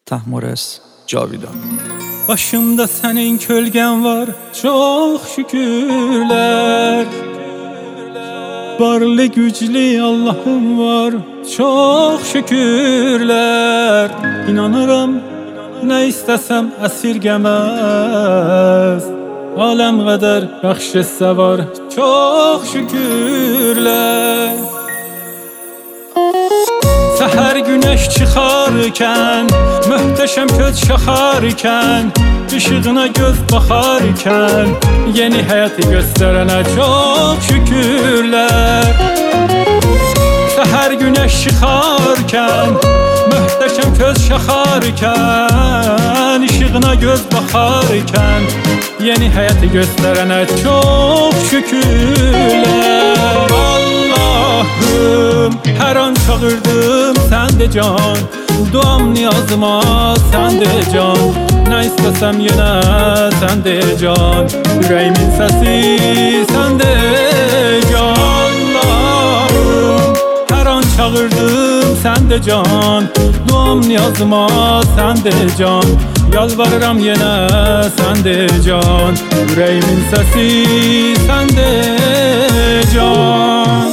Tahmores Cavidan. Başımda senin kölgen var, çok şükürler. Varlı güçlü Allah'ım var, çok şükürler. İnanırım, ne istesem esirgemez. Alem kadar bəxşəsə var, çok şükürler. Səhər güneş çıxarkən, möhtəşəm köz şaxarkən, ışığına göz baxarkən, yeni həyatı göstərənə çox şükürlər. Səhər güneş çıxarkən, möhtəşəm köz şaxarkən, ışığına göz baxarkən, yeni həyatı göstərənə çox şükürlər. Allah'ım, her an çağırdım sen de can, duam niyazıma sen de can. Ne istesem yine sen de can, yüreğimin sesi sen de can. Allah'ım, her an çağırdım sen de can, duam niyazıma sen de can. Yalvarıram yine sen de can, yüreğimin sesi sen de can.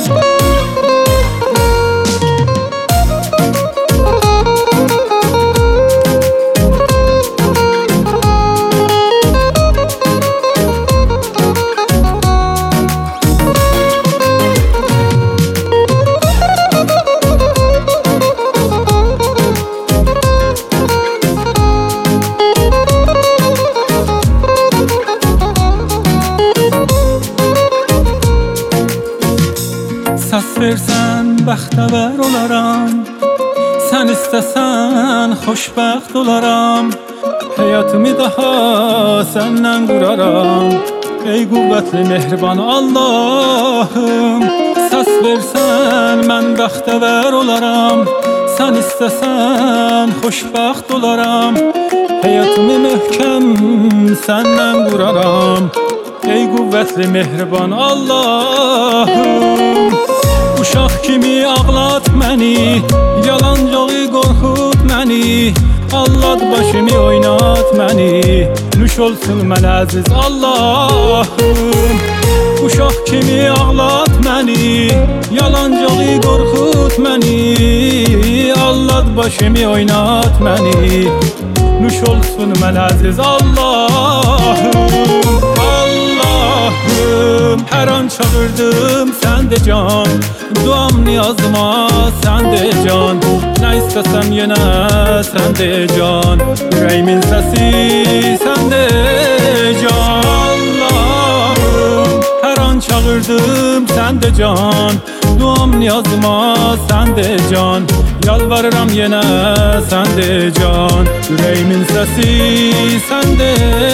Səs versən bəxtəvər olaram, sən istəsən xoşbəxt olaram. Həyatımı daha səndən quraram, ey qüvvətli mehriban Allah'ım. Səs versən mən bəxtəvər olaram, sən istəsən xoşbəxt olaram. Həyatımı möhkəm səndən quraram, ey qüvvətli mehriban Allah'ım. Uşaq kimi ağlat məni, yalancağı qorxut məni, allad başımı oynat məni, nuş olsun mənə əziz Allah'ım. Uşaq kimi ağlat məni, yalancağı qorxut məni, allad başımı oynat məni, nuş olsun mənə əziz Allah'ım. Allah'ım, her an çağırdım sen de can, duam niyazıma sen de can. Ne istesem yine sen de can, yüreğimin sesi sen de can. Allah'ım, her an çağırdım sen de can, duam niyazıma sen de can. Yalvarıram yine sen de can, yüreğimin sesi sen de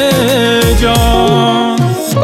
can.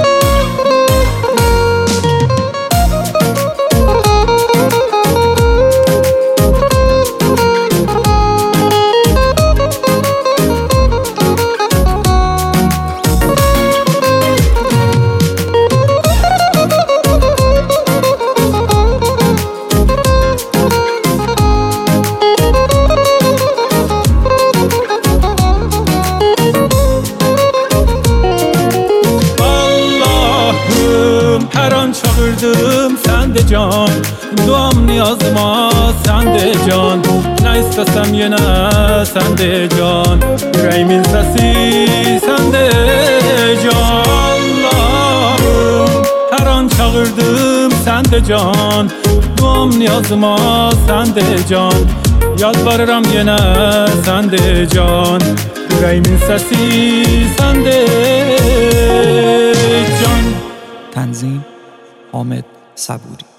Her an çağırdım sen de can, duam niyazıma sen de can. Ne istesem yine sen de can, yüreğimin sesi sen de can. Allah'ım, her an çağırdım sen de can, duam niyazıma sen de can. Yalvarıram yine sen de can, yüreğimin sesi sen de can. تنظیم حامد صبوری.